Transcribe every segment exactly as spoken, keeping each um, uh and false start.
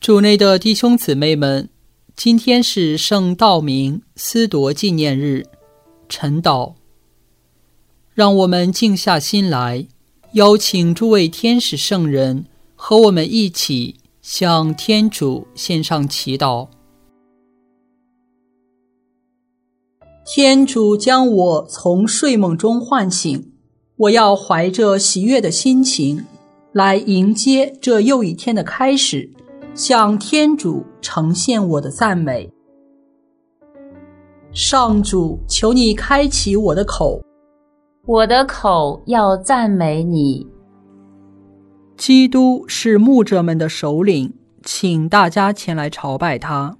主内的弟兄姊妹们，今天是圣道明司铎纪念日，晨祷。让我们静下心来，邀请诸位天使圣人和我们一起向天主献上祈祷。天主将我从睡梦中唤醒，我要怀着喜悦的心情来迎接这又一天的开始，向天主呈现我的赞美。上主，求你开启我的口， 我的口要赞美你。 基督是牧者们的首领，请大家前来朝拜他。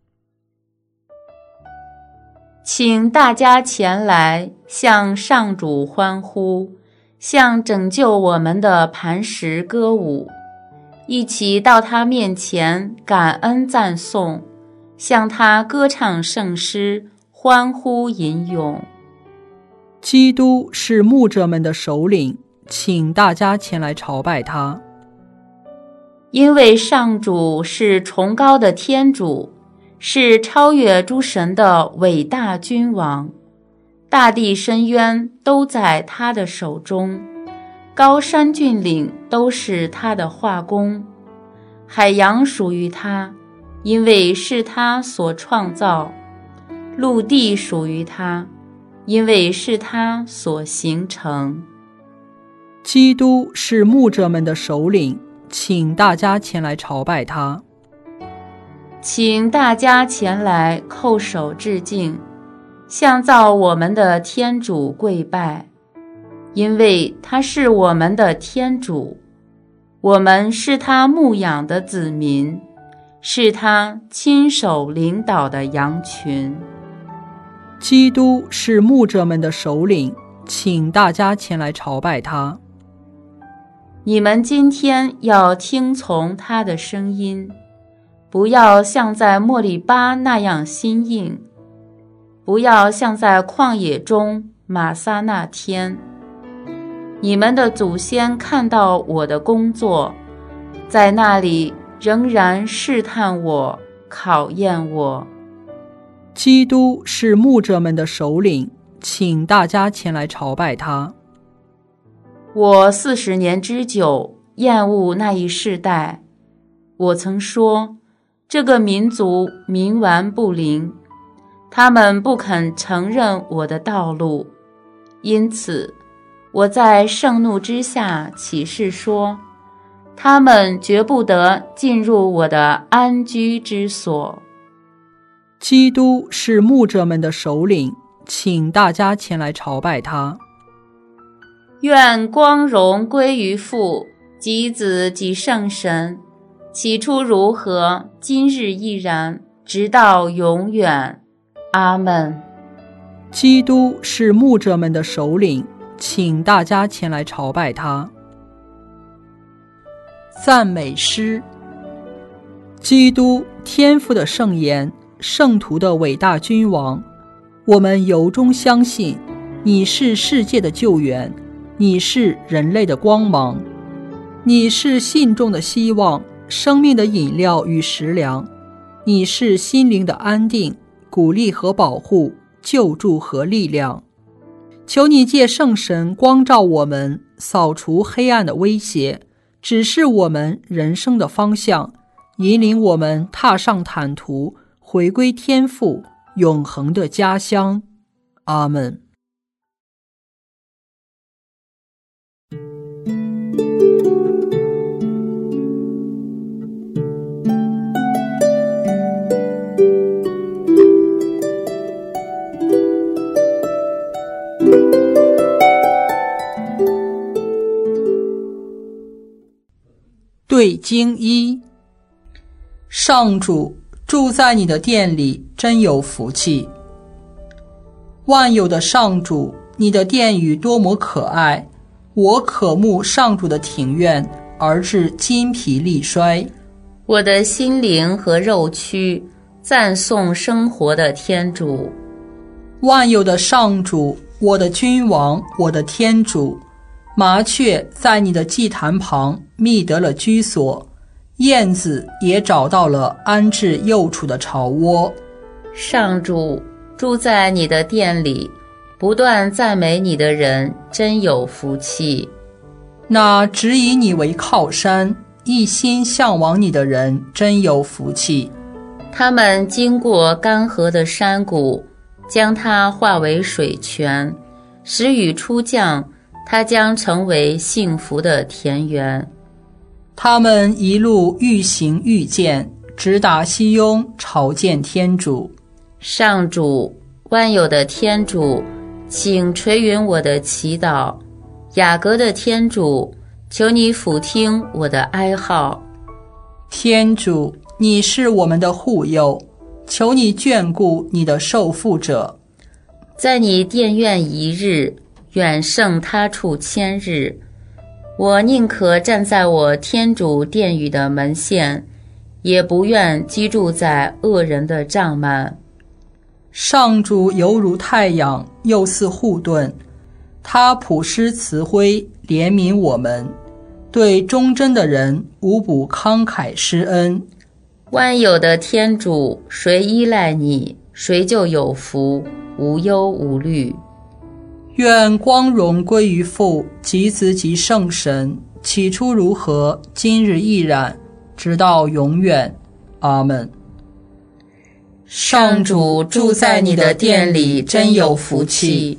请大家前来向上主欢呼，向拯救我们的磐石歌舞，一起到他面前感恩赞颂，向他歌唱圣诗，欢呼吟咏。 基督是牧者们的首领，请大家前来朝拜他。 因为上主是崇高的天主，是超越诸神的伟大君王，大地深渊都在他的手中，高山峻岭都是他的画工，海洋属于他，因为是他所创造，陆地属于他，因为是他所形成。 基督是牧者们的首领，请大家前来朝拜他。 请大家前来叩首致敬，向造我们的天主跪拜，因为他是我们的天主，我们是他牧养的子民，是他亲手领导的羊群。 基督是牧者们的首领，请大家前来朝拜他。 你们今天要听从他的声音，不要像在莫里巴那样心硬，不要像在旷野中玛撒那天。你们的祖先看到我的工作，在那里仍然试探我，考验我。 基督是牧者们的首领，请大家前来朝拜他。 我四十年之久，厌恶那一世代。我曾说，这个民族冥顽不灵，他们不肯承认我的道路，因此我在盛怒之下起誓说，他们绝不得进入我的安居之所。 基督是牧者们的首领，请大家前来朝拜他。 愿光荣归于父及子及圣神，起初如何，今日亦然，直到永远。阿们。 基督是牧者们的首领，请大家前来朝拜他。赞美诗。基督，天父的圣言，圣徒的伟大君王，我们由衷相信你是世界的救援，你是人类的光芒，你是信众的希望，生命的饮料与食粮，你是心灵的安定、鼓励和保护、救助和力量。求你借圣神光照我们，扫除黑暗的威胁，指示我们人生的方向，引领我们踏上坦途，回归天父永恒的家乡。阿们。对经一。上主，住在你的殿里真有福气。万有的上主，你的殿宇多么可爱，我渴慕上主的庭院，而至筋疲力衰。 我的心灵和肉躯赞颂生活的天主。 万有的上主，我的君王，我的天主，麻雀在你的祭坛旁觅得了居所， 燕子也找到了安置幼雏的巢窝。 上主，住在你的殿里，不断赞美你的人真有福气。 那只以你为靠山，一心向往你的人真有福气。 他们经过干涸的山谷，将它化为水泉，时雨初降，它将成为幸福的田园。 他们一路愈行愈健，直达西雍，朝见天主。 上主，万有的天主，请垂允我的祈祷。雅各的天主，求你俯听我的哀号。 天主，你是我们的护佑，求你眷顾你的受缚者。 在你殿院一日，远胜他处千日。我宁可站在我天主殿宇的门限，也不愿居住在恶人的帐幔。 上主犹如太阳，又似护盾，他普施慈辉，怜悯我们，对忠贞的人无不慷慨施恩。 万有的天主，谁依赖你，谁就有福，无忧无虑。 愿光荣归于父及子及圣神，起初如何，今日亦然，直到永远。阿们。 上主，住在你的殿里真有福气。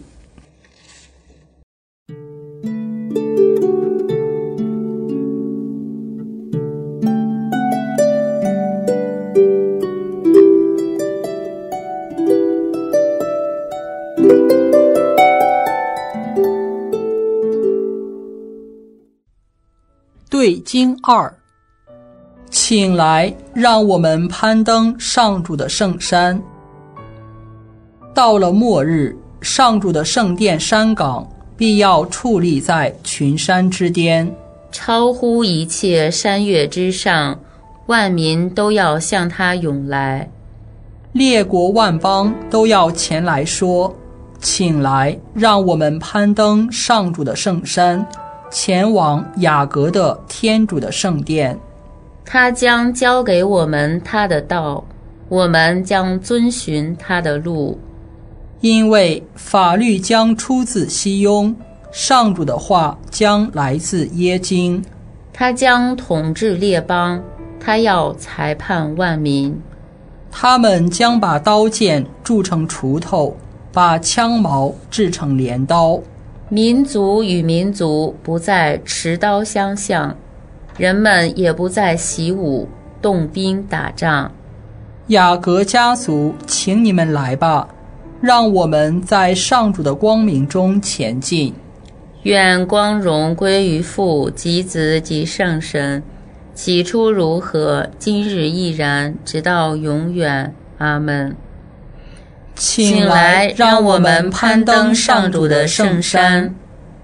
对经二，请来，让我们攀登上主的圣山。到了末日，上主的圣殿山岗必要矗立在群山之巅， 超乎一切山岳之上，万民都要向他涌来。 列国万邦都要前来说，请来，让我们攀登上主的圣山，前往雅各的天主的圣殿。 他将教给我们他的道，我们将遵循他的路。 因为法律将出自西雍，上主的话将来自耶京。 他将统治列邦，他要裁判万民。 他们将把刀剑铸成锄头，把枪矛制成镰刀。 民族与民族不再持刀相向，人们也不再习武动兵打仗。 雅各家族，请你们来吧，让我们在上主的光明中前进。 愿光荣归于父及子及圣神，起初如何，今日亦然，直到永远。阿们。 请来，让我们攀登上主的圣山。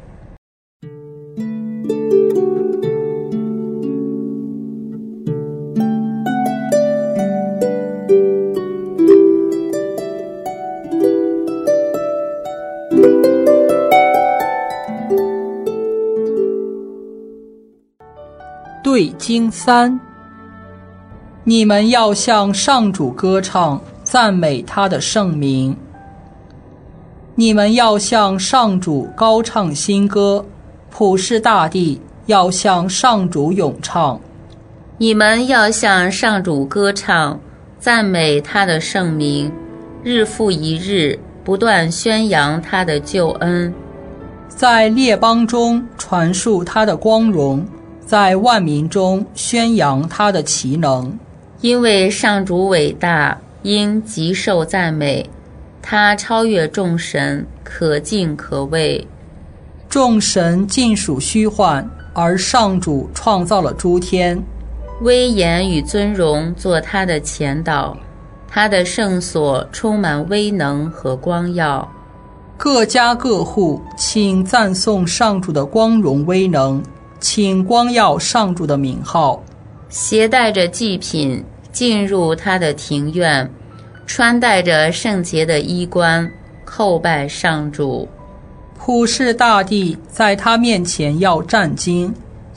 对经三，你们要向上主歌唱，赞美他的圣名。你们要向上主高唱新歌，普世大地要向上主咏唱。 你们要向上主歌唱，赞美他的圣名，日复一日，不断宣扬他的救恩， 在列邦中传述他的光荣，在万民中宣扬他的奇能。 因为上主伟大，应极受赞美，他超越众神，可敬可畏。 众神尽属虚幻，而上主创造了诸天。 威严与尊荣做他的前导，他的圣所充满威能和光耀。 各家各户，请赞颂上主的光荣威能，请光耀上主的名号。 携带着祭品进入他的庭院，穿戴着圣洁的衣冠，叩拜上主。 普世大地在他面前要战惊，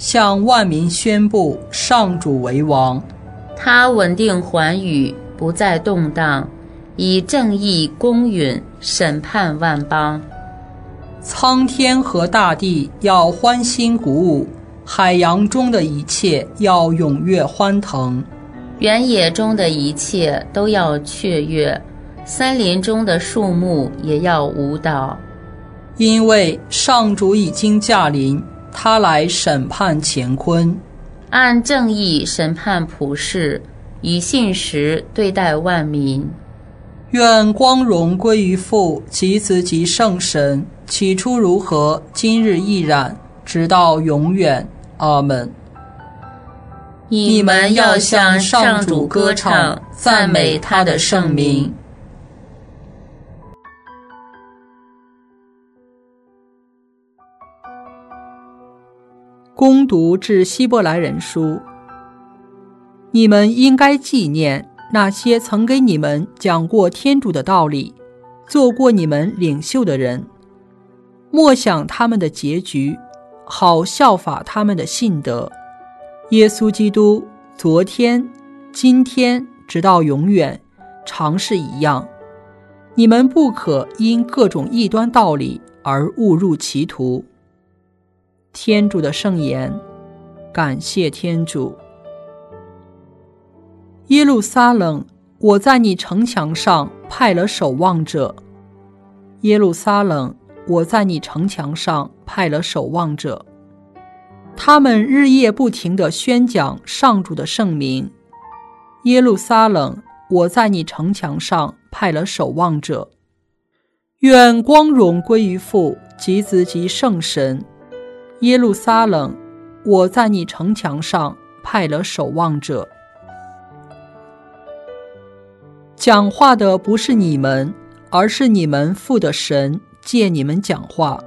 向万民宣布上主为王。 他稳定寰宇，不再动荡，以正义公允审判万邦。 苍天和大地要欢欣鼓舞，海洋中的一切要踊跃欢腾， 原野中的一切都要雀跃，森林中的树木也要舞蹈。 因为上主已经驾临，他来审判乾坤， 按正义审判普世，以信实对待万民。 愿光荣归于父及子及圣神，起初如何，今日亦然，直到永远。阿们。 你们要向上主歌唱，赞美他的圣名。 恭读致希伯来人书。你们应该纪念那些曾给你们讲过天主的道理，做过你们领袖的人，默想他们的结局，好效法他们的信德。耶稣基督昨天、今天直到永远常是一样。你们不可因各种异端道理而误入歧途。天主的圣言，感谢天主。耶路撒冷，我在你城墙上派了守望者。耶路撒冷，我在你城墙上派了守望者。他们日夜不停地宣讲上主的圣名。耶路撒冷，我在你城墙上派了守望者。愿光荣归于父及子及圣神。耶路撒冷，我在你城墙上派了守望者。讲话的不是你们，而是你们父的神借你们讲话。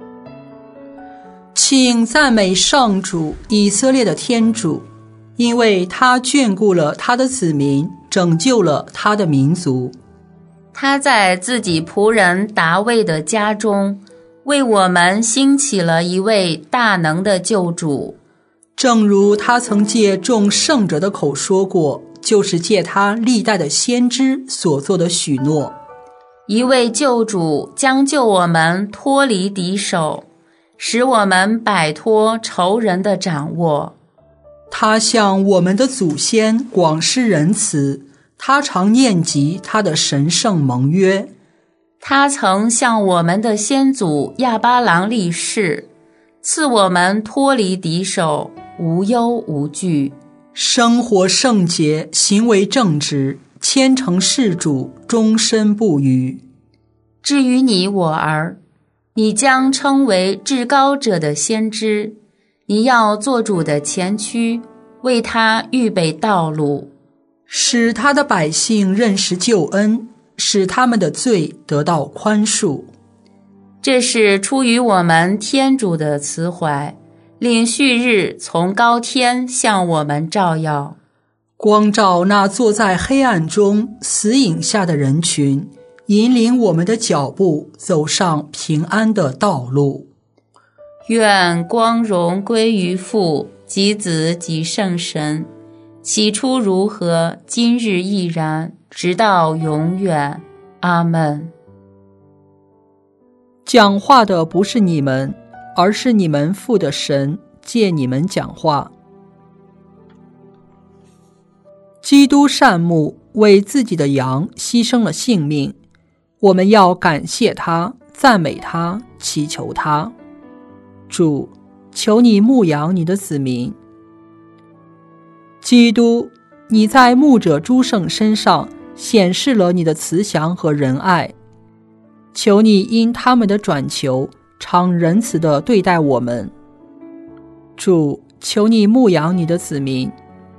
请赞美上主，以色列的天主，因为他眷顾了他的子民，拯救了他的民族。 他在自己仆人达味的家中，为我们兴起了一位大能的救主。 正如他曾借众圣者的口说过，就是借他历代的先知所做的许诺。 一位救主将救我们脱离敌手，使我们摆脱仇人的掌握。 他向我们的祖先广施仁慈，他常念及他的神圣盟约。 他曾向我们的先祖亚巴郎立誓，赐我们脱离敌手，无忧无惧， 生活圣洁，行为正直，虔诚事主，终身不渝。 至于你我儿，你将称为至高者的先知，你要做主的前驱，为他预备道路， 使他的百姓认识救恩，使他们的罪得到宽恕。 这是出于我们天主的慈怀，令旭日从高天向我们照耀， 光照那坐在黑暗中死影下的人群，引领我们的脚步走上平安的道路。 愿光荣归于父及子及圣神，起初如何，今日亦然，直到永远。阿们。 讲话的不是你们，而是你们父的神借你们讲话。基督善牧，为自己的羊牺牲了性命，我们要感谢他，赞美他，祈求他。主，求你牧养你的子民。基督，你在牧者诸圣身上显示了你的慈祥和仁爱，求你因他们的转求常仁慈地对待我们。主，求你牧养你的子民。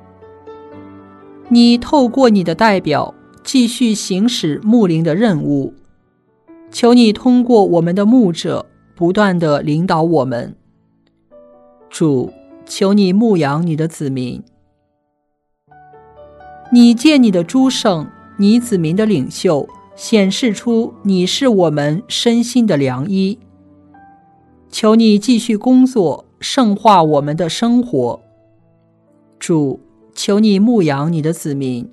你透过你的代表继续行使牧灵的任务，求你通过我们的牧者不断地领导我们。主，求你牧养你的子民。你借你的诸圣，你子民的领袖，显示出你是我们身心的良医。求你继续工作， 圣化我们的生活。主，求你牧养你的子民。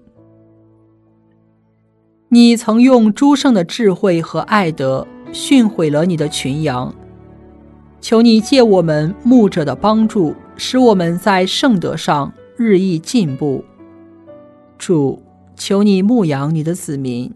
你曾用诸圣的智慧和爱德训诲了你的群羊，求你借我们牧者的帮助，使我们在圣德上日益进步。主，求你牧养你的子民。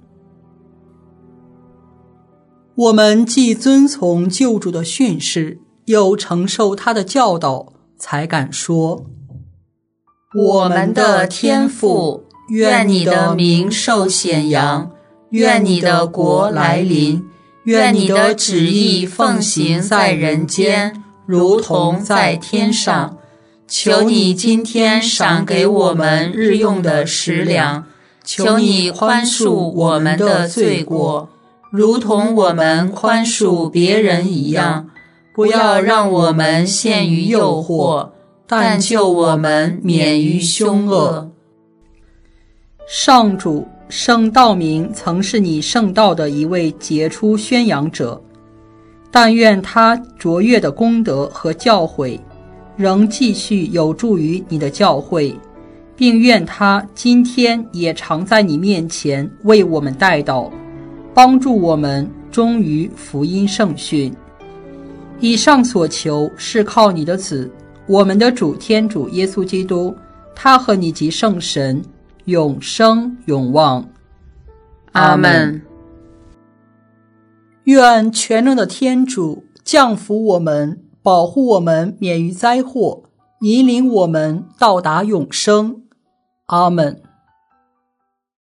我们既遵从救主的训示，又承受他的教导，才敢说： 我们的天父，愿你的名受显扬，愿你的国来临，愿你的旨意奉行在人间，如同在天上。求你今天赏给我们日用的食粮，求你宽恕我们的罪过，如同我们宽恕别人一样，不要让我们陷于诱惑，但救我们免于凶恶。 上主，圣道明曾是你圣道的一位杰出宣扬者，但愿他卓越的功德和教诲仍继续有助于你的教会，并愿他今天也常在你面前为我们代祷，帮助我们忠于福音圣训。以上所求是靠你的子，我们的主天主耶稣基督，他和你及圣神永生永望。 阿们。 愿全能的天主降福我们，保护我们免于灾祸，引领我们到达永生。阿们。